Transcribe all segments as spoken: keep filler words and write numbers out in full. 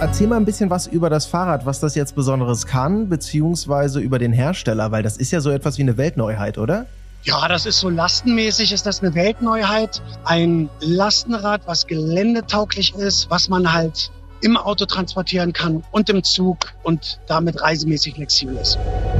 Erzähl mal ein bisschen was über das Fahrrad, was das jetzt Besonderes kann, beziehungsweise über den Hersteller, weil das ist ja so etwas wie eine Weltneuheit, oder? Ja, das ist so lastenmäßig, ist das eine Weltneuheit. Ein Lastenrad, was geländetauglich ist, was man halt im Auto transportieren kann und im Zug und damit reisemäßig flexibel ist.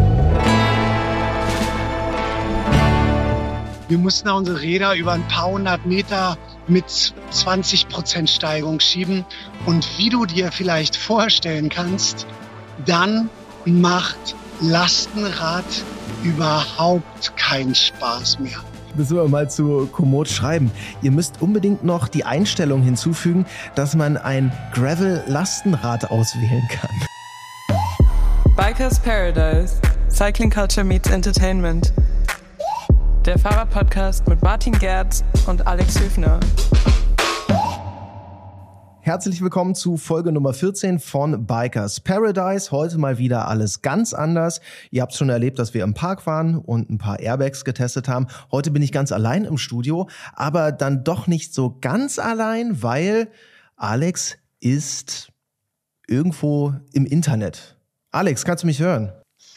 Wir mussten unsere Räder über ein paar hundert Meter mit zwanzig Prozent Steigung schieben. Und wie du dir vielleicht vorstellen kannst, dann macht Lastenrad überhaupt keinen Spaß mehr. Müssen wir mal zu Komoot schreiben. Ihr müsst unbedingt noch die Einstellung hinzufügen, dass man ein Gravel-Lastenrad auswählen kann. Bikers Paradise. Cycling Culture meets Entertainment. Der Fahrradpodcast mit Martin Gerz und Alex Hüfner. Herzlich willkommen zu Folge Nummer vierzehn von Bikers Paradise. Heute mal wieder alles ganz anders. Ihr habt schon erlebt, dass wir im Park waren und ein paar Airbags getestet haben. Heute bin ich ganz allein im Studio, aber dann doch nicht so ganz allein, weil Alex ist irgendwo im Internet. Alex, kannst du mich hören?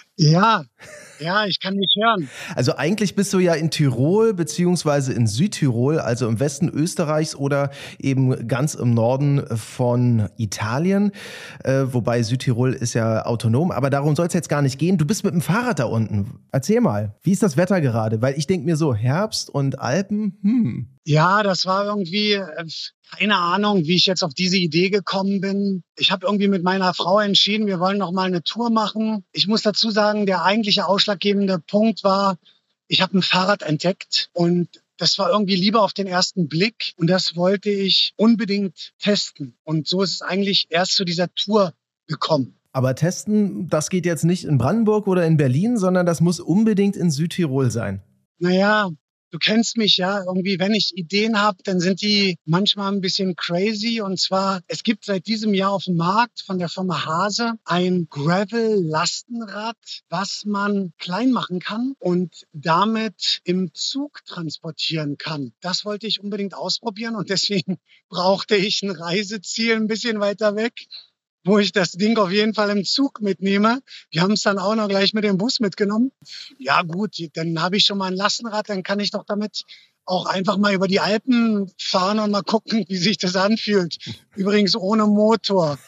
Ja, ja, ich kann dich hören. Also eigentlich bist du ja in Tirol beziehungsweise in Südtirol, also im Westen Österreichs oder eben ganz im Norden von Italien. Äh, wobei Südtirol ist ja autonom, aber darum soll es jetzt gar nicht gehen. Du bist mit dem Fahrrad da unten. Erzähl mal, wie ist das Wetter gerade? Weil ich denke mir so, Herbst und Alpen, hm. Ja, das war irgendwie, äh, keine Ahnung, wie ich jetzt auf diese Idee gekommen bin. Ich habe irgendwie mit meiner Frau entschieden, wir wollen noch mal eine Tour machen. Ich muss dazu sagen, der eigentliche ausschlaggebende Punkt war, ich habe ein Fahrrad entdeckt und das war irgendwie Liebe auf den ersten Blick und das wollte ich unbedingt testen. Und so ist es eigentlich erst zu dieser Tour gekommen. Aber testen, das geht jetzt nicht in Brandenburg oder in Berlin, sondern das muss unbedingt in Südtirol sein. Naja, du kennst mich ja, irgendwie, wenn ich Ideen habe, dann sind die manchmal ein bisschen crazy. Und zwar, es gibt seit diesem Jahr auf dem Markt von der Firma Hase ein Gravel-Lastenrad, was man klein machen kann und damit im Zug transportieren kann. Das wollte ich unbedingt ausprobieren und deswegen brauchte ich ein Reiseziel ein bisschen weiter weg, wo ich das Ding auf jeden Fall im Zug mitnehme. Wir haben es dann auch noch gleich mit dem Bus mitgenommen. Ja gut, dann habe ich schon mal ein Lastenrad, dann kann ich doch damit auch einfach mal über die Alpen fahren und mal gucken, wie sich das anfühlt. Übrigens ohne Motor.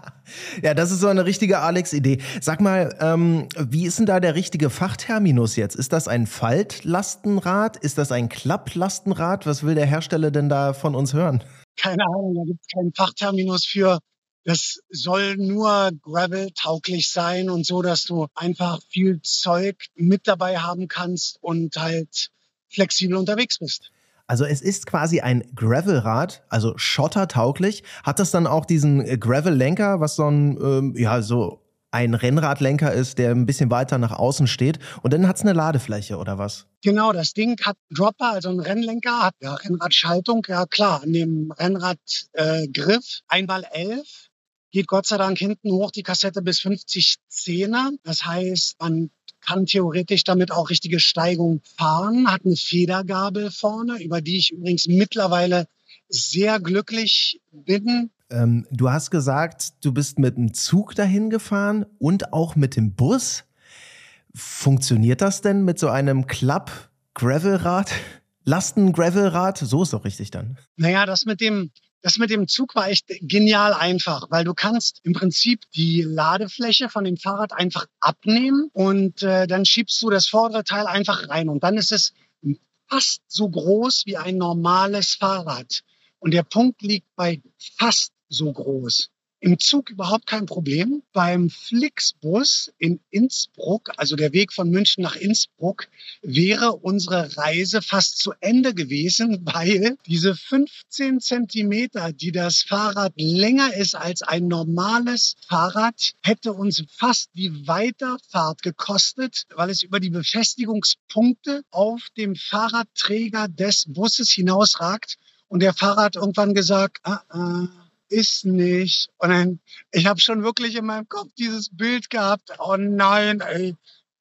Ja, das ist so eine richtige Alex-Idee. Sag mal, ähm, wie ist denn da der richtige Fachterminus jetzt? Ist das ein Faltlastenrad? Ist das ein Klapplastenrad? Was will der Hersteller denn da von uns hören? Keine Ahnung, da gibt es keinen Fachterminus für. Das soll nur Gravel-tauglich sein und so, dass du einfach viel Zeug mit dabei haben kannst und halt flexibel unterwegs bist. Also es ist quasi ein Gravelrad, also schottertauglich. Hat das dann auch diesen Gravel-Lenker, was so ein, ähm, ja, so ein Rennradlenker ist, der ein bisschen weiter nach außen steht? Und dann hat es eine Ladefläche, oder was? Genau, das Ding hat einen Dropper, also einen Rennlenker, hat ja Rennradschaltung, ja klar, an dem Rennradgriff, äh, Griff, einmal elf. Geht Gott sei Dank hinten hoch die Kassette bis fünfzig Zehner. Das heißt, man kann theoretisch damit auch richtige Steigung fahren, hat eine Federgabel vorne, über die ich übrigens mittlerweile sehr glücklich bin. Ähm, du hast gesagt, du bist mit dem Zug dahin gefahren und auch mit dem Bus. Funktioniert das denn mit so einem Klapp-Gravelrad? Lasten-Gravelrad? So ist doch richtig dann. Naja, das mit dem Das mit dem Zug war echt genial einfach, weil du kannst im Prinzip die Ladefläche von dem Fahrrad einfach abnehmen und äh, dann schiebst du das vordere Teil einfach rein und dann ist es fast so groß wie ein normales Fahrrad. Und der Punkt liegt bei fast so groß. Im Zug überhaupt kein Problem. Beim Flixbus in Innsbruck, also der Weg von München nach Innsbruck, wäre unsere Reise fast zu Ende gewesen, weil diese fünfzehn Zentimeter, die das Fahrrad länger ist als ein normales Fahrrad, hätte uns fast die Weiterfahrt gekostet, weil es über die Befestigungspunkte auf dem Fahrradträger des Busses hinausragt. Und der Fahrer hat irgendwann gesagt, ah, ah, ist nicht. Und dann, ich habe schon wirklich in meinem Kopf dieses Bild gehabt, oh nein, ey,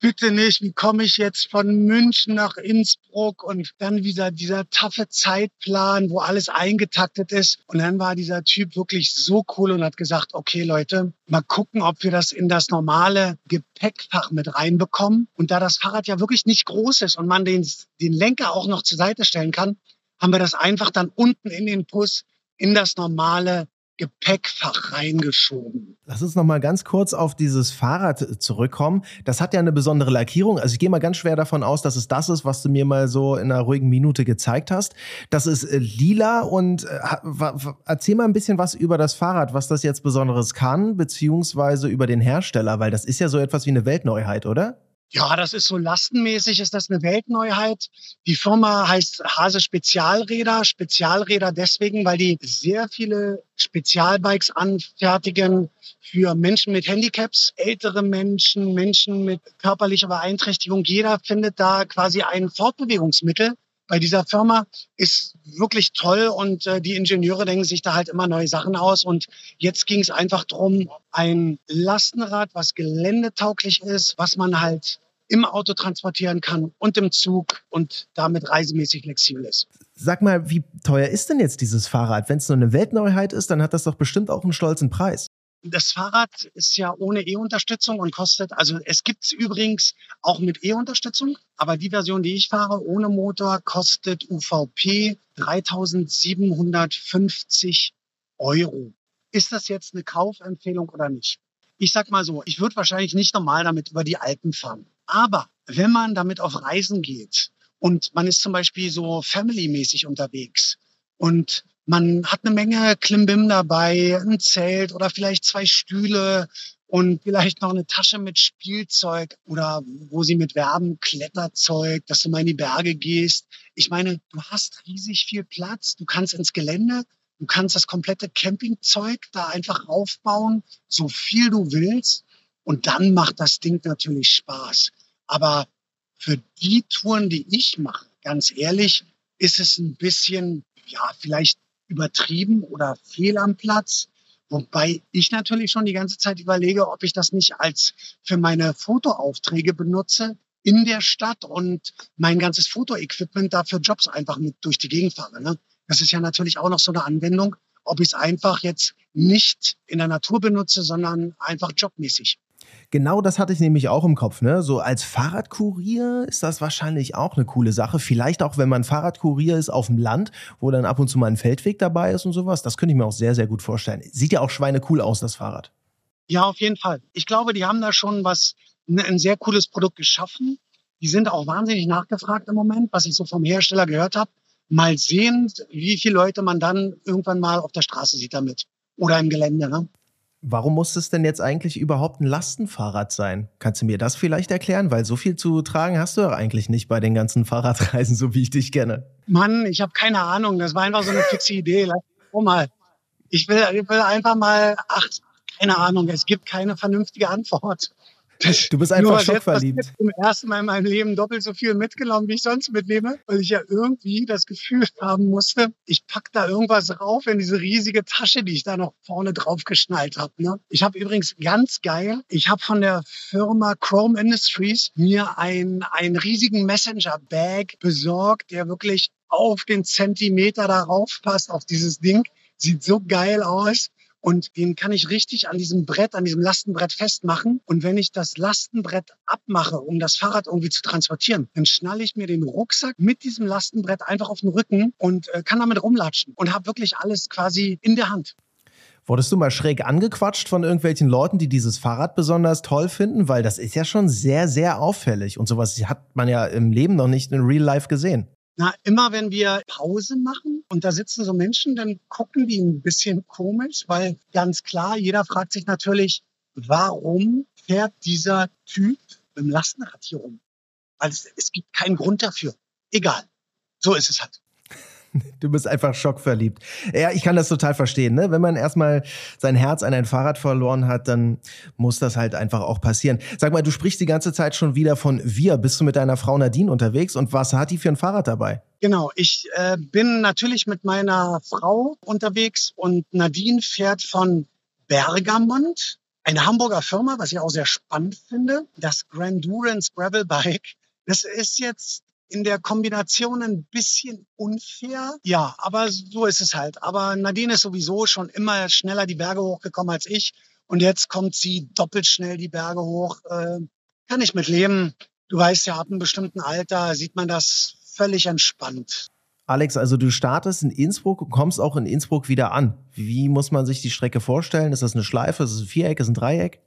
bitte nicht, wie komme ich jetzt von München nach Innsbruck und dann wieder dieser taffe Zeitplan, wo alles eingetaktet ist. Und dann war dieser Typ wirklich so cool und hat gesagt, okay Leute, mal gucken, ob wir das in das normale Gepäckfach mit reinbekommen. Und da das Fahrrad ja wirklich nicht groß ist und man den, den Lenker auch noch zur Seite stellen kann, haben wir das einfach dann unten in den Bus in das normale Gepäckfach reingeschoben. Lass uns noch mal ganz kurz auf dieses Fahrrad zurückkommen. Das hat ja eine besondere Lackierung. Also ich gehe mal ganz schwer davon aus, dass es das ist, was du mir mal so in einer ruhigen Minute gezeigt hast. Das ist äh, lila und äh, erzähl mal ein bisschen was über das Fahrrad, was das jetzt Besonderes kann, beziehungsweise über den Hersteller, weil das ist ja so etwas wie eine Weltneuheit, oder? Ja, das ist so lastenmäßig, ist das eine Weltneuheit. Die Firma heißt Hase Spezialräder. Spezialräder deswegen, weil die sehr viele Spezialbikes anfertigen für Menschen mit Handicaps, ältere Menschen, Menschen mit körperlicher Beeinträchtigung. Jeder findet da quasi ein Fortbewegungsmittel. Bei dieser Firma ist wirklich toll und äh, die Ingenieure denken sich da halt immer neue Sachen aus. Und jetzt ging es einfach drum, ein Lastenrad, was geländetauglich ist, was man halt im Auto transportieren kann und im Zug und damit reisemäßig flexibel ist. Sag mal, wie teuer ist denn jetzt dieses Fahrrad? Wenn es nur eine Weltneuheit ist, dann hat das doch bestimmt auch einen stolzen Preis. Das Fahrrad ist ja ohne E-Unterstützung und kostet, also es gibt es übrigens auch mit E-Unterstützung, aber die Version, die ich fahre, ohne Motor, kostet U V P dreitausendsiebenhundertfünfzig Euro. Ist das jetzt eine Kaufempfehlung oder nicht? Ich sag mal so, ich würde wahrscheinlich nicht normal damit über die Alpen fahren. Aber wenn man damit auf Reisen geht und man ist zum Beispiel so family-mäßig unterwegs und man hat eine Menge Klimbim dabei, ein Zelt oder vielleicht zwei Stühle und vielleicht noch eine Tasche mit Spielzeug oder wo sie mit werben, Kletterzeug, dass du mal in die Berge gehst. Ich meine, du hast riesig viel Platz, du kannst ins Gelände, du kannst das komplette Campingzeug da einfach aufbauen, so viel du willst. Und dann macht das Ding natürlich Spaß. Aber für die Touren, die ich mache, ganz ehrlich, ist es ein bisschen, ja, vielleicht übertrieben oder fehl am Platz. Wobei ich natürlich schon die ganze Zeit überlege, ob ich das nicht als für meine Fotoaufträge benutze in der Stadt und mein ganzes Fotoequipment da für Jobs einfach mit durch die Gegend fahre. Ne? Das ist ja natürlich auch noch so eine Anwendung, ob ich es einfach jetzt nicht in der Natur benutze, sondern einfach jobmäßig. Genau das hatte ich nämlich auch im Kopf, ne? So als Fahrradkurier ist das wahrscheinlich auch eine coole Sache. Vielleicht auch, wenn man Fahrradkurier ist auf dem Land, wo dann ab und zu mal ein Feldweg dabei ist und sowas. Das könnte ich mir auch sehr, sehr gut vorstellen. Sieht ja auch schweinecool aus, das Fahrrad. Ja, auf jeden Fall. Ich glaube, die haben da schon was, ein sehr cooles Produkt geschaffen. Die sind auch wahnsinnig nachgefragt im Moment, was ich so vom Hersteller gehört habe. Mal sehen, wie viele Leute man dann irgendwann mal auf der Straße sieht damit. Oder im Gelände, ne? Warum muss es denn jetzt eigentlich überhaupt ein Lastenfahrrad sein? Kannst du mir das vielleicht erklären? Weil so viel zu tragen hast du doch eigentlich nicht bei den ganzen Fahrradreisen, so wie ich dich kenne. Mann, ich habe keine Ahnung. Das war einfach so eine fixe Idee. Lass mich mal. Ich will, ich will einfach mal, ach, keine Ahnung, es gibt keine vernünftige Antwort. Du bist einfach schockverliebt. Ich habe zum ersten Mal in meinem Leben doppelt so viel mitgenommen, wie ich sonst mitnehme, weil ich ja irgendwie das Gefühl haben musste, ich pack da irgendwas rauf in diese riesige Tasche, die ich da noch vorne drauf geschnallt habe. Ne? Ich habe übrigens ganz geil, ich habe von der Firma Chrome Industries mir ein, einen riesigen Messenger-Bag besorgt, der wirklich auf den Zentimeter darauf passt, auf dieses Ding. Sieht so geil aus. Und den kann ich richtig an diesem Brett, an diesem Lastenbrett festmachen. Und wenn ich das Lastenbrett abmache, um das Fahrrad irgendwie zu transportieren, dann schnalle ich mir den Rucksack mit diesem Lastenbrett einfach auf den Rücken und äh, kann damit rumlatschen und habe wirklich alles quasi in der Hand. Wurdest du mal schräg angequatscht von irgendwelchen Leuten, die dieses Fahrrad besonders toll finden? Weil das ist ja schon sehr, sehr auffällig. Und sowas hat man ja im Leben noch nicht in Real Life gesehen. Na, immer wenn wir Pause machen und da sitzen so Menschen, dann gucken die ein bisschen komisch, weil ganz klar, jeder fragt sich natürlich, warum fährt dieser Typ mit dem Lastenrad hier rum? Weil es, es gibt keinen Grund dafür. Egal. So ist es halt. Du bist einfach schockverliebt. Ja, ich kann das total verstehen, ne? Wenn man erstmal sein Herz an ein Fahrrad verloren hat, dann muss das halt einfach auch passieren. Sag mal, du sprichst die ganze Zeit schon wieder von wir. Bist du mit deiner Frau Nadine unterwegs und was hat die für ein Fahrrad dabei? Genau, ich äh, bin natürlich mit meiner Frau unterwegs und Nadine fährt von Bergamont eine Hamburger Firma, was ich auch sehr spannend finde, das Grandurance Gravel Bike. Das ist jetzt in der Kombination ein bisschen unfair. Ja, aber so ist es halt. Aber Nadine ist sowieso schon immer schneller die Berge hochgekommen als ich. Und jetzt kommt sie doppelt schnell die Berge hoch. Äh, kann ich mit leben. Du weißt ja, ab einem bestimmten Alter sieht man das völlig entspannt. Alex, also du startest in Innsbruck und kommst auch in Innsbruck wieder an. Wie muss man sich die Strecke vorstellen? Ist das eine Schleife? Ist das ein Viereck? Ist das ein Dreieck?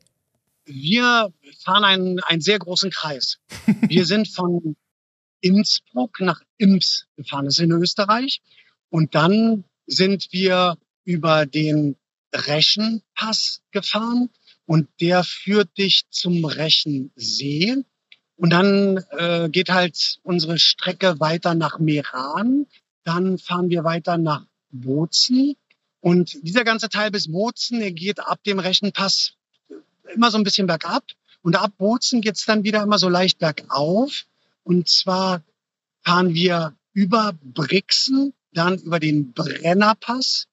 Wir fahren einen, einen sehr großen Kreis. Wir sind von Innsbruck nach Ims gefahren. Das ist in Österreich. Und dann sind wir über den Reschenpass gefahren. Und der führt dich zum Rechensee. Und dann äh, geht halt unsere Strecke weiter nach Meran. Dann fahren wir weiter nach Bozen. Und dieser ganze Teil bis Bozen, der geht ab dem Reschenpass immer so ein bisschen bergab. Und ab Bozen geht's dann wieder immer so leicht bergauf. Und zwar fahren wir über Brixen, dann über den Brennerpass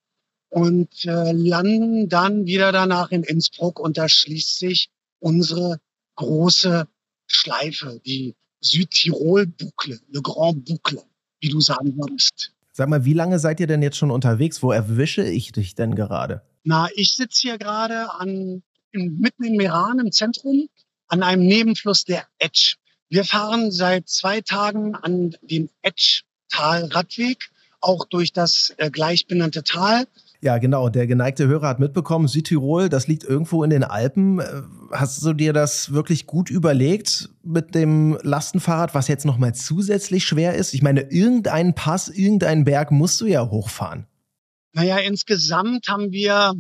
und äh, landen dann wieder danach in Innsbruck. Und da schließt sich unsere große Schleife, die Südtirol-Boucle, Le Grand Boucle, wie du sagen würdest. Sag mal, wie lange seid ihr denn jetzt schon unterwegs? Wo erwische ich dich denn gerade? Na, ich sitze hier gerade an in, mitten in Meran im Zentrum an einem Nebenfluss der Etsch. Wir fahren seit zwei Tagen an dem Etschtal-Radweg, auch durch das äh, gleich benannte Tal. Ja, genau. Der geneigte Hörer hat mitbekommen, Südtirol, das liegt irgendwo in den Alpen. Hast du dir das wirklich gut überlegt mit dem Lastenfahrrad, was jetzt nochmal zusätzlich schwer ist? Ich meine, irgendeinen Pass, irgendeinen Berg musst du ja hochfahren. Naja, insgesamt haben wir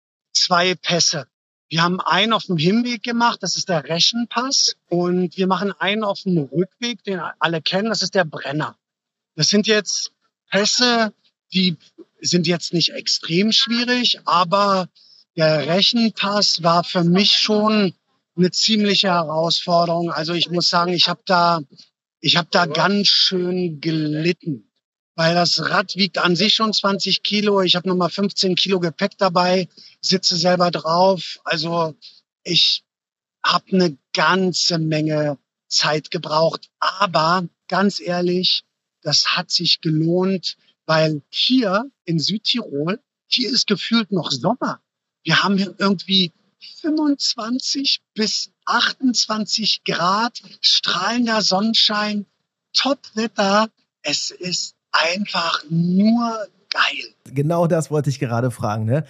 zwei Pässe. Wir haben einen auf dem Hinweg gemacht, das ist der Reschenpass. Und wir machen einen auf dem Rückweg, den alle kennen, das ist der Brenner. Das sind jetzt Pässe, die sind jetzt nicht extrem schwierig, aber der Reschenpass war für mich schon eine ziemliche Herausforderung. Also ich muss sagen, ich habe da, ich habe da ganz schön gelitten, weil das Rad wiegt an sich schon zwanzig Kilo. Ich habe nochmal fünfzehn Kilo Gepäck dabei, sitze selber drauf. Also ich habe eine ganze Menge Zeit gebraucht. Aber ganz ehrlich, das hat sich gelohnt, weil hier in Südtirol, hier ist gefühlt noch Sommer. Wir haben hier irgendwie fünfundzwanzig bis achtundzwanzig Grad, strahlender Sonnenschein, Top-Wetter. Es ist einfach nur geil. Genau das wollte ich gerade fragen, ne?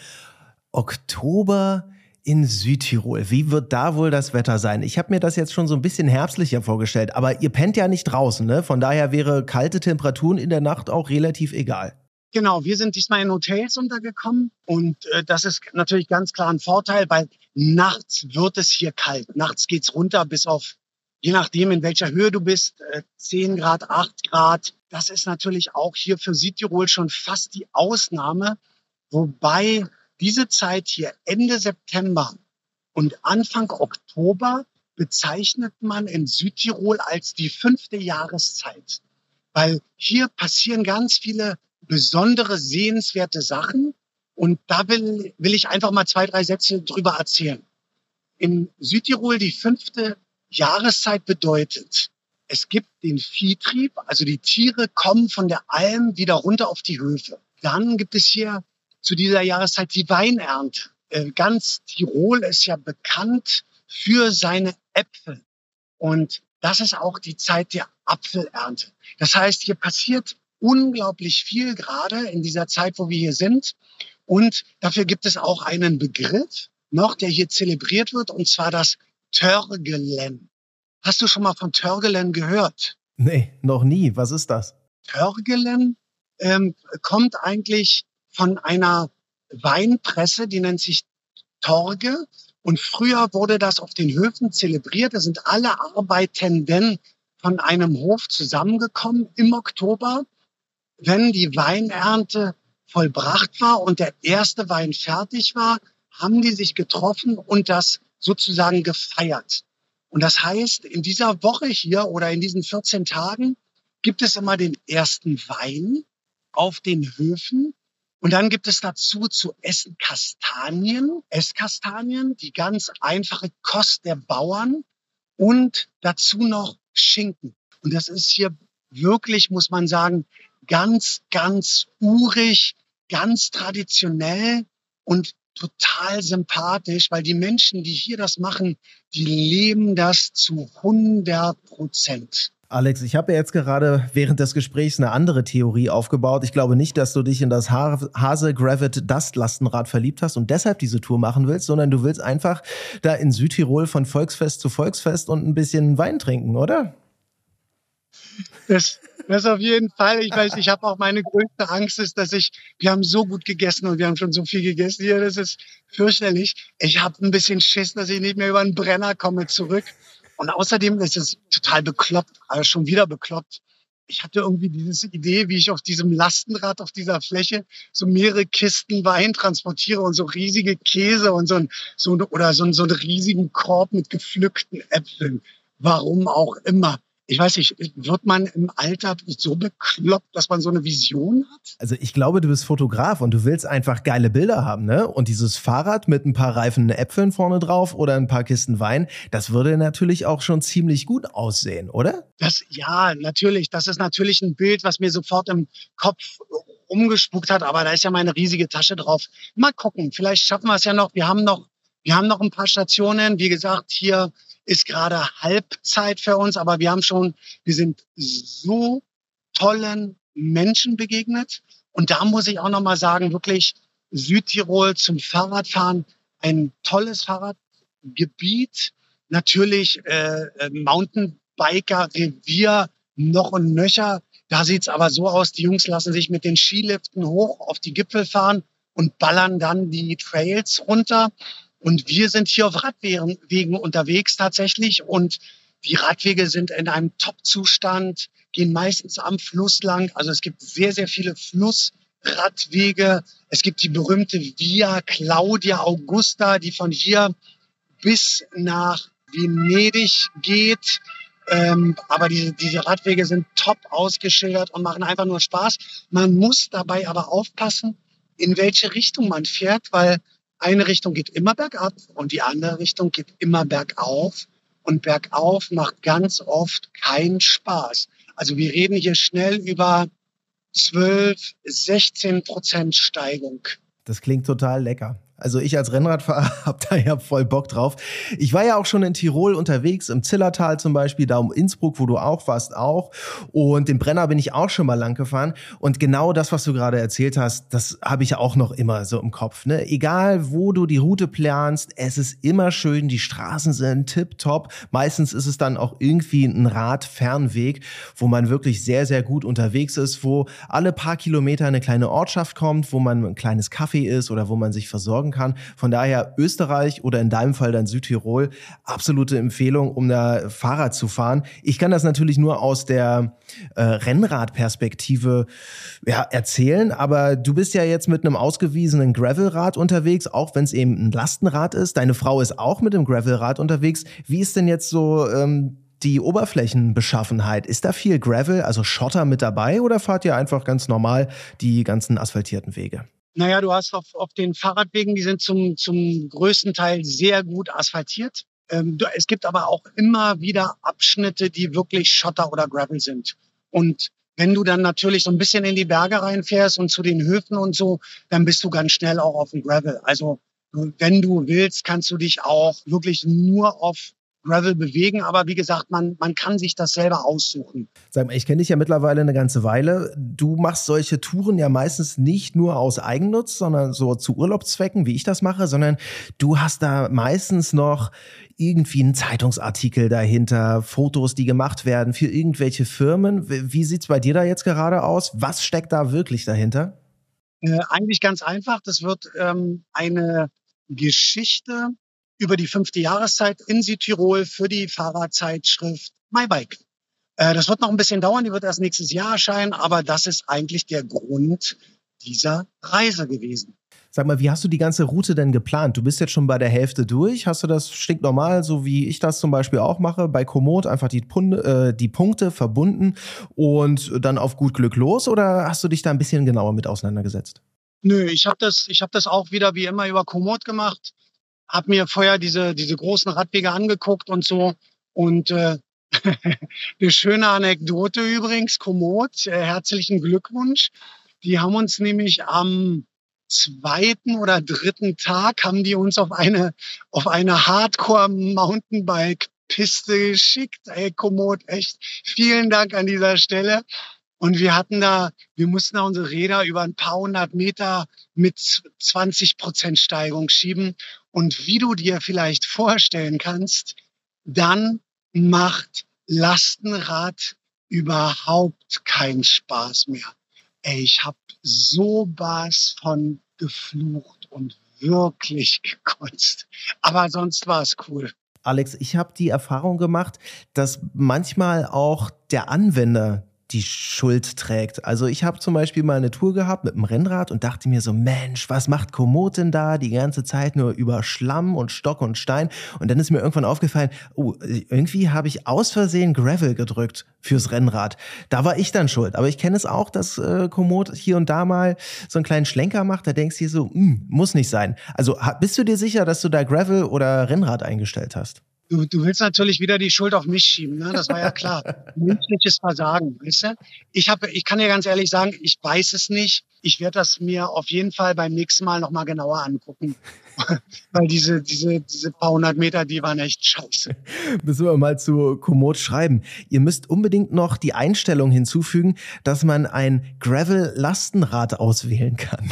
Oktober in Südtirol. Wie wird da wohl das Wetter sein? Ich habe mir das jetzt schon so ein bisschen herbstlicher vorgestellt, aber ihr pennt ja nicht draußen, ne? Von daher wäre kalte Temperaturen in der Nacht auch relativ egal. Genau, wir sind diesmal in Hotels untergekommen und äh, das ist natürlich ganz klar ein Vorteil, weil nachts wird es hier kalt. Nachts geht's runter bis auf, je nachdem in welcher Höhe du bist, äh, zehn Grad, acht Grad. Das ist natürlich auch hier für Südtirol schon fast die Ausnahme, wobei diese Zeit hier Ende September und Anfang Oktober bezeichnet man in Südtirol als die fünfte Jahreszeit. Weil hier passieren ganz viele besondere, sehenswerte Sachen. Und da will, will ich einfach mal zwei, drei Sätze drüber erzählen. In Südtirol die fünfte Jahreszeit bedeutet, es gibt den Viehtrieb, also die Tiere kommen von der Alm wieder runter auf die Höfe. Dann gibt es hier zu dieser Jahreszeit die Weinernte. Äh, ganz Tirol ist ja bekannt für seine Äpfel. Und das ist auch die Zeit der Apfelernte. Das heißt, hier passiert unglaublich viel gerade in dieser Zeit, wo wir hier sind. Und dafür gibt es auch einen Begriff noch, der hier zelebriert wird, und zwar das Törgelen. Hast du schon mal von Törgelen gehört? Nee, noch nie. Was ist das? Törgelen ähm, kommt eigentlich von einer Weinpresse, die nennt sich Torge. Und früher wurde das auf den Höfen zelebriert. Da sind alle Arbeitenden von einem Hof zusammengekommen im Oktober, wenn die Weinernte vollbracht war und der erste Wein fertig war, haben die sich getroffen und das sozusagen gefeiert. Und das heißt, in dieser Woche hier oder in diesen vierzehn Tagen gibt es immer den ersten Wein auf den Höfen. Und dann gibt es dazu zu essen Kastanien, Esskastanien, die ganz einfache Kost der Bauern und dazu noch Schinken. Und das ist hier wirklich, muss man sagen, ganz, ganz urig, ganz traditionell und total sympathisch, weil die Menschen, die hier das machen, die leben das zu hundert Prozent. Alex, ich habe ja jetzt gerade während des Gesprächs eine andere Theorie aufgebaut. Ich glaube nicht, dass du dich in das Hase Gravit Dust Lastenrad verliebt hast und deshalb diese Tour machen willst, sondern du willst einfach da in Südtirol von Volksfest zu Volksfest und ein bisschen Wein trinken, oder? Das, das auf jeden Fall. Ich weiß, ich habe auch meine größte Angst ist, dass ich, wir haben so gut gegessen und wir haben schon so viel gegessen hier, das ist fürchterlich. Ich habe ein bisschen Schiss, dass ich nicht mehr über den Brenner komme zurück. Und außerdem ist es total bekloppt, also schon wieder bekloppt. Ich hatte irgendwie diese Idee, wie ich auf diesem Lastenrad, auf dieser Fläche so mehrere Kisten Wein transportiere und so riesige Käse und so ein, so, oder so, so einen riesigen Korb mit gepflückten Äpfeln. Warum auch immer. Ich weiß nicht, wird man im Alter so bekloppt, dass man so eine Vision hat? Also ich glaube, du bist Fotograf und du willst einfach geile Bilder haben, ne? Und dieses Fahrrad mit ein paar reifen Äpfeln vorne drauf oder ein paar Kisten Wein, das würde natürlich auch schon ziemlich gut aussehen, oder? Das, ja, natürlich. Das ist natürlich ein Bild, was mir sofort im Kopf umgespuckt hat. Aber da ist ja meine riesige Tasche drauf. Mal gucken, vielleicht schaffen wir es ja noch. Wir haben noch, wir haben noch ein paar Stationen. Wie gesagt, hier ist gerade Halbzeit für uns, aber wir haben schon, wir sind so tollen Menschen begegnet. Und da muss ich auch nochmal sagen, wirklich Südtirol zum Fahrradfahren, ein tolles Fahrradgebiet. Natürlich äh, Mountainbiker-Revier noch und nöcher. Da sieht's aber so aus, die Jungs lassen sich mit den Skiliften hoch auf die Gipfel fahren und ballern dann die Trails runter. Und wir sind hier auf Radwegen unterwegs tatsächlich und die Radwege sind in einem Top-Zustand, gehen meistens am Fluss lang. Also es gibt sehr, sehr viele Flussradwege. Es gibt die berühmte Via Claudia Augusta, die von hier bis nach Venedig geht. Ähm, aber diese, diese Radwege sind top ausgeschildert und machen einfach nur Spaß. Man muss dabei aber aufpassen, in welche Richtung man fährt, weil eine Richtung geht immer bergab und die andere Richtung geht immer bergauf. Und bergauf macht ganz oft keinen Spaß. Also wir reden hier schnell über zwölf, sechzehn Prozent Steigung. Das klingt total lecker. Also ich als Rennradfahrer habe da ja voll Bock drauf. Ich war ja auch schon in Tirol unterwegs, im Zillertal zum Beispiel, da um Innsbruck, wo du auch warst, auch. Und den Brenner bin ich auch schon mal lang gefahren. Und genau das, was du gerade erzählt hast, das habe ich auch noch immer so im Kopf. Ne? Egal, wo du die Route planst, es ist immer schön, die Straßen sind tipptopp. Meistens ist es dann auch irgendwie ein Radfernweg, wo man wirklich sehr, sehr gut unterwegs ist, wo alle paar Kilometer eine kleine Ortschaft kommt, wo man ein kleines Café ist oder wo man sich versorgen kann. Von daher Österreich oder in deinem Fall dann Südtirol, absolute Empfehlung, um da Fahrrad zu fahren. Ich kann das natürlich nur aus der äh, Rennradperspektive ja, erzählen, aber du bist ja jetzt mit einem ausgewiesenen Gravelrad unterwegs, auch wenn es eben ein Lastenrad ist. Deine Frau ist auch mit dem Gravelrad unterwegs. Wie ist denn jetzt so ähm, die Oberflächenbeschaffenheit? Ist da viel Gravel, also Schotter mit dabei oder fahrt ihr einfach ganz normal die ganzen asphaltierten Wege? Naja, du hast auf, auf den Fahrradwegen, die sind zum, zum größten Teil sehr gut asphaltiert. Ähm, du, es gibt aber auch immer wieder Abschnitte, die wirklich Schotter oder Gravel sind. Und wenn du dann natürlich so ein bisschen in die Berge reinfährst und zu den Höfen und so, dann bist du ganz schnell auch auf dem Gravel. Also wenn du willst, kannst du dich auch wirklich nur auf Gravel bewegen, aber wie gesagt, man, man kann sich das selber aussuchen. Sag mal, ich kenne dich ja mittlerweile eine ganze Weile. Du machst solche Touren ja meistens nicht nur aus Eigennutz, sondern so zu Urlaubszwecken, wie ich das mache, sondern du hast da meistens noch irgendwie einen Zeitungsartikel dahinter, Fotos, die gemacht werden für irgendwelche Firmen. Wie sieht's bei dir da jetzt gerade aus? Was steckt da wirklich dahinter? Äh, eigentlich ganz einfach. Das wird ähm, eine Geschichte über die fünfte Jahreszeit in Südtirol für die Fahrradzeitschrift MyBike. Äh, das wird noch ein bisschen dauern, die wird erst nächstes Jahr erscheinen, aber das ist eigentlich der Grund dieser Reise gewesen. Sag mal, wie hast du die ganze Route denn geplant? Du bist jetzt schon bei der Hälfte durch. Hast du das stinknormal, so wie ich das zum Beispiel auch mache, bei Komoot einfach die, Punde, äh, die Punkte verbunden und dann auf gut Glück los? Oder hast du dich da ein bisschen genauer mit auseinandergesetzt? Nö, ich habe das, ich habe das auch wieder wie immer über Komoot gemacht. Hab mir vorher diese diese großen Radwege angeguckt und so. Und äh, eine schöne Anekdote übrigens, Komoot, äh, herzlichen Glückwunsch. Die haben uns nämlich am zweiten oder dritten Tag haben die uns auf eine auf eine Hardcore-Mountainbike-Piste geschickt. Ey, Komoot, echt vielen Dank an dieser Stelle. Und wir hatten da, wir mussten da unsere Räder über ein paar hundert Meter mit zwanzig Prozent Steigung schieben. Und wie du dir vielleicht vorstellen kannst, dann macht Lastenrad überhaupt keinen Spaß mehr. Ey, ich hab sowas von geflucht und wirklich gekotzt. Aber sonst war es cool. Alex, ich habe die Erfahrung gemacht, dass manchmal auch der Anwender die Schuld trägt. Also ich habe zum Beispiel mal eine Tour gehabt mit dem Rennrad und dachte mir so, Mensch, was macht Komoot denn da die ganze Zeit nur über Schlamm und Stock und Stein? Und dann ist mir irgendwann aufgefallen, oh, irgendwie habe ich aus Versehen Gravel gedrückt fürs Rennrad. Da war ich dann schuld. Aber ich kenne es auch, dass äh, Komoot hier und da mal so einen kleinen Schlenker macht. Da denkst du dir so, muss nicht sein. Also bist du dir sicher, dass du da Gravel oder Rennrad eingestellt hast? Du, du willst natürlich wieder die Schuld auf mich schieben, ne? Das war ja klar. Menschliches Versagen, weißt du? Ich habe, ich kann dir ganz ehrlich sagen, ich weiß es nicht. Ich werde das mir auf jeden Fall beim nächsten Mal nochmal genauer angucken. Weil diese, diese, diese paar hundert Meter, die waren echt scheiße. Müssen wir mal zu Komoot schreiben. Ihr müsst unbedingt noch die Einstellung hinzufügen, dass man ein Gravel-Lastenrad auswählen kann.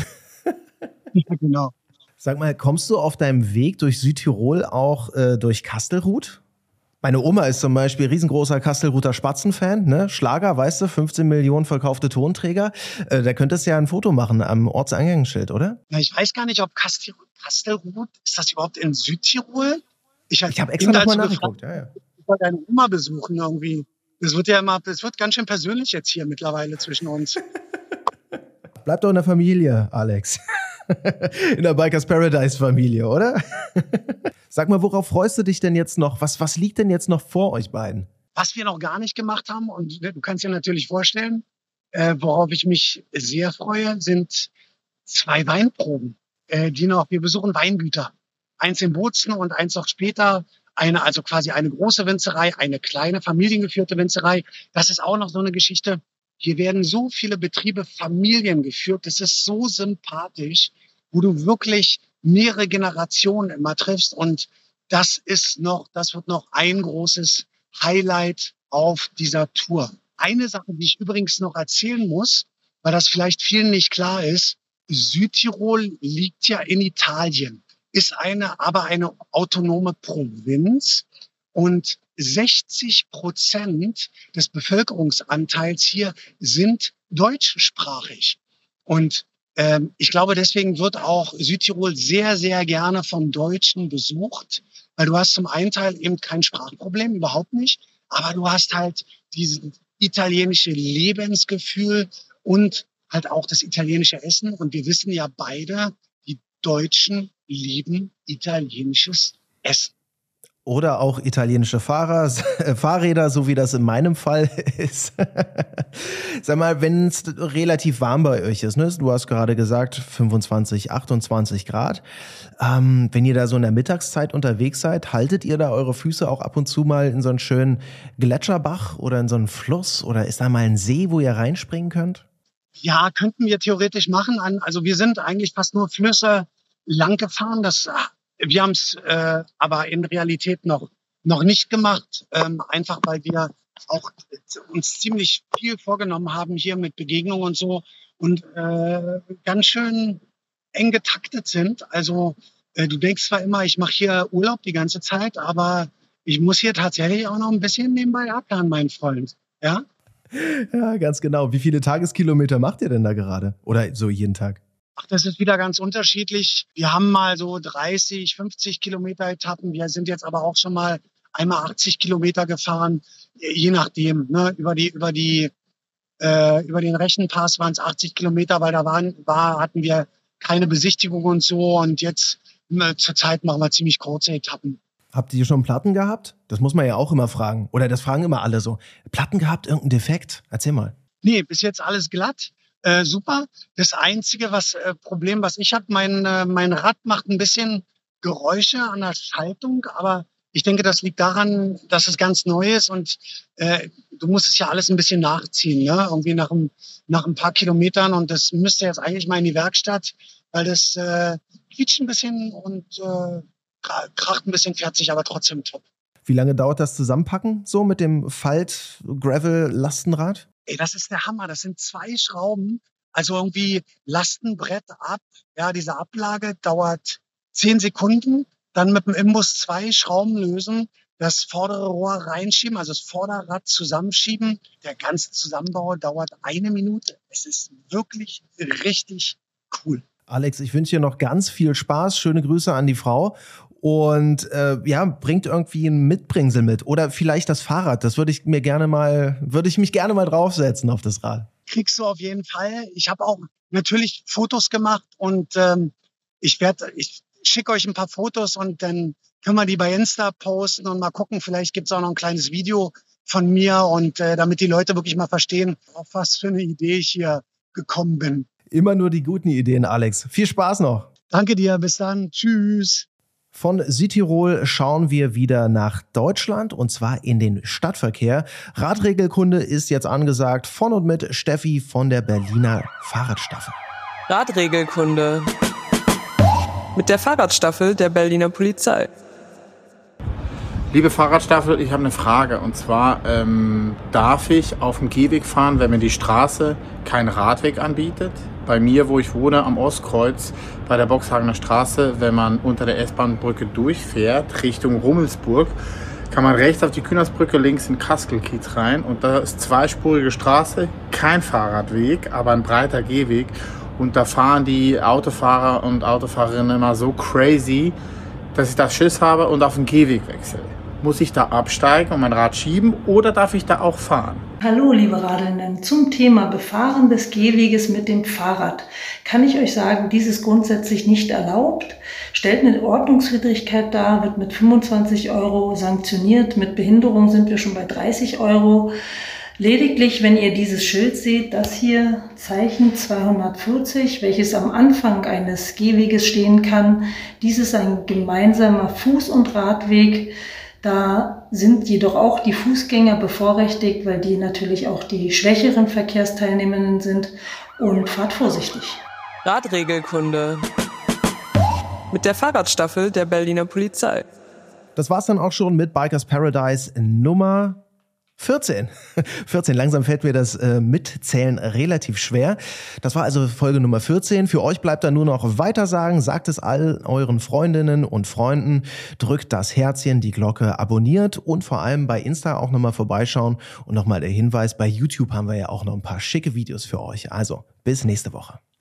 Ja, genau. Sag mal, kommst du auf deinem Weg durch Südtirol auch äh, durch Kastelruth? Meine Oma ist zum Beispiel riesengroßer Kastelruther Spatzen-Fan, ne? Schlager, weißt du, fünfzehn Millionen verkaufte Tonträger. Äh, da könntest du ja ein Foto machen am Ortseingangsschild, oder? Ja, ich weiß gar nicht, ob Kastel, Kastelruth, ist das überhaupt in Südtirol? Ich, ich habe extra nochmal nachgeguckt. Ja, ja. Ich wollte deine Oma besuchen irgendwie. Das wird ja immer, das wird ganz schön persönlich jetzt hier mittlerweile zwischen uns. Bleib doch in der Familie, Alex. In der Bikers Paradise Familie, oder? Sag mal, worauf freust du dich denn jetzt noch? Was, was liegt denn jetzt noch vor euch beiden? Was wir noch gar nicht gemacht haben, und du kannst dir natürlich vorstellen, äh, worauf ich mich sehr freue, sind zwei Weinproben, äh, die noch, wir besuchen Weingüter. Eins in Bozen und eins noch später. Eine, also quasi eine große Winzerei, eine kleine familiengeführte Winzerei. Das ist auch noch so eine Geschichte. Hier werden so viele Betriebe familiengeführt. Das ist so sympathisch, wo du wirklich mehrere Generationen immer triffst. Und das ist noch, das wird noch ein großes Highlight auf dieser Tour. Eine Sache, die ich übrigens noch erzählen muss, weil das vielleicht vielen nicht klar ist. Südtirol liegt ja in Italien, ist eine, aber eine autonome Provinz. Und sechzig Prozent des Bevölkerungsanteils hier sind deutschsprachig. Und ähm, ich glaube, deswegen wird auch Südtirol sehr, sehr gerne von Deutschen besucht, weil du hast zum einen Teil eben kein Sprachproblem, überhaupt nicht, aber du hast halt dieses italienische Lebensgefühl und halt auch das italienische Essen. Und wir wissen ja beide, die Deutschen lieben italienisches Essen. Oder auch italienische Fahrer, äh, Fahrräder, so wie das in meinem Fall ist. Sag mal, wenn es relativ warm bei euch ist, ne? Du hast gerade gesagt fünfundzwanzig, achtundzwanzig Grad. Ähm, wenn ihr da so in der Mittagszeit unterwegs seid, haltet ihr da eure Füße auch ab und zu mal in so einen schönen Gletscherbach oder in so einen Fluss? Oder ist da mal ein See, wo ihr reinspringen könnt? Ja, könnten wir theoretisch machen. Also wir sind eigentlich fast nur Flüsse lang gefahren. Das Wir haben es äh, aber in Realität noch noch nicht gemacht, ähm, einfach weil wir auch uns ziemlich viel vorgenommen haben hier mit Begegnungen und so und äh, ganz schön eng getaktet sind. Also äh, du denkst zwar immer, ich mache hier Urlaub die ganze Zeit, aber ich muss hier tatsächlich auch noch ein bisschen nebenbei ackern, mein Freund. Ja? Ja, ganz genau. Wie viele Tageskilometer macht ihr denn da gerade? Oder so jeden Tag? Ach, das ist wieder ganz unterschiedlich. Wir haben mal so dreißig, fünfzig Kilometer Etappen. Wir sind jetzt aber auch schon mal einmal achtzig Kilometer gefahren, je nachdem. Ne? Über die, über die, äh, über den Rechenpass waren es achtzig Kilometer, weil da waren, war, hatten wir keine Besichtigung und so. Und jetzt äh, zurzeit machen wir ziemlich kurze Etappen. Habt ihr schon Platten gehabt? Das muss man ja auch immer fragen. Oder das fragen immer alle so. Platten gehabt, irgendein Defekt? Erzähl mal. Nee, bis jetzt alles glatt. äh, super. Das einzige was äh, Problem, was ich habe, mein, äh, mein Rad macht ein bisschen Geräusche an der Schaltung, aber ich denke, das liegt daran, dass es ganz neu ist und äh, du musst es ja alles ein bisschen nachziehen, ne? Irgendwie nach ein, nach ein paar Kilometern und das müsste jetzt eigentlich mal in die Werkstatt, weil das äh, quietscht ein bisschen und äh, kracht ein bisschen, fährt sich aber trotzdem top. Wie lange dauert das Zusammenpacken so mit dem Falt-Gravel-Lastenrad? Ey, das ist der Hammer. Das sind zwei Schrauben. Also irgendwie Lastenbrett ab. Ja, diese Ablage dauert zehn Sekunden. Dann mit dem Imbus zwei Schrauben lösen, das vordere Rohr reinschieben, also das Vorderrad zusammenschieben. Der ganze Zusammenbau dauert eine Minute. Es ist wirklich richtig cool. Alex, ich wünsche dir noch ganz viel Spaß. Schöne Grüße an die Frau. Und äh, ja, bringt irgendwie ein Mitbringsel mit. Oder vielleicht das Fahrrad. Das würde ich mir gerne mal, würde ich mich gerne mal draufsetzen auf das Rad. Kriegst du auf jeden Fall. Ich habe auch natürlich Fotos gemacht und ähm, ich werde, ich schicke euch ein paar Fotos und dann können wir die bei Insta posten und mal gucken. Vielleicht gibt's auch noch ein kleines Video von mir und äh, damit die Leute wirklich mal verstehen, auf was für eine Idee ich hier gekommen bin. Immer nur die guten Ideen, Alex. Viel Spaß noch. Danke dir. Bis dann. Tschüss. Von Südtirol schauen wir wieder nach Deutschland und zwar in den Stadtverkehr. Radregelkunde ist jetzt angesagt von und mit Steffi von der Berliner Fahrradstaffel. Radregelkunde mit der Fahrradstaffel der Berliner Polizei. Liebe Fahrradstaffel, ich habe eine Frage und zwar ähm, darf ich auf dem Gehweg fahren, wenn mir die Straße keinen Radweg anbietet? Bei mir, wo ich wohne, am Ostkreuz, bei der Boxhagener Straße, wenn man unter der S-Bahn-Brücke durchfährt, Richtung Rummelsburg, kann man rechts auf die Kühnersbrücke, links in Kastelkiez rein. Und da ist zweispurige Straße, kein Fahrradweg, aber ein breiter Gehweg. Und da fahren die Autofahrer und Autofahrerinnen immer so crazy, dass ich da Schiss habe und auf den Gehweg wechsle. Muss ich da absteigen und mein Rad schieben oder darf ich da auch fahren? Hallo liebe Radelnden, zum Thema Befahren des Gehweges mit dem Fahrrad kann ich euch sagen, dies ist grundsätzlich nicht erlaubt, stellt eine Ordnungswidrigkeit dar, wird mit fünfundzwanzig Euro sanktioniert, mit Behinderung sind wir schon bei dreißig Euro. Lediglich, wenn ihr dieses Schild seht, das hier, Zeichen zweihundertvierzig, welches am Anfang eines Gehweges stehen kann, dies ist ein gemeinsamer Fuß- und Radweg. Da sind jedoch auch die Fußgänger bevorrechtigt, weil die natürlich auch die schwächeren Verkehrsteilnehmenden sind, und fahrt vorsichtig. Radregelkunde mit der Fahrradstaffel der Berliner Polizei. Das war's dann auch schon mit Bikers Paradise Nummer vierzehn. vierzehn, langsam fällt mir das äh, Mitzählen relativ schwer. Das war also Folge Nummer vierzehn. Für euch bleibt dann nur noch weitersagen. Sagt es all euren Freundinnen und Freunden. Drückt das Herzchen, die Glocke, abonniert und vor allem bei Insta auch nochmal vorbeischauen. Und nochmal der Hinweis, bei YouTube haben wir ja auch noch ein paar schicke Videos für euch. Also, bis nächste Woche.